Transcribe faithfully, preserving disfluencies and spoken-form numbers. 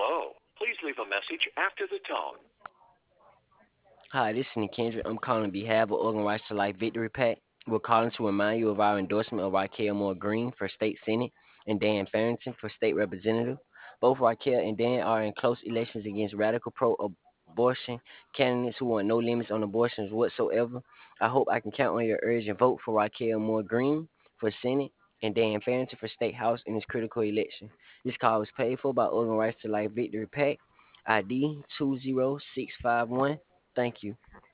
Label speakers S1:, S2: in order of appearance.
S1: Hello. Please leave a message after the tone.
S2: Hi, this is Nick Kendrick. I'm calling on behalf of Oregon Rights to Life Victory Pack. We're calling to remind you of our endorsement of Raquel Moore Green for State Senate and Dan Farrington for State Representative. Both Raquel and Dan are in close elections against radical pro abortion candidates who want no limits on abortions whatsoever. I hope I can count on your urgent vote for Raquel Moore Green for Senate and Dan Farrington for State House in this critical election. This call was paid for by Oregon Rights to Life Victory Pack, I D two zero six five one. Thank you.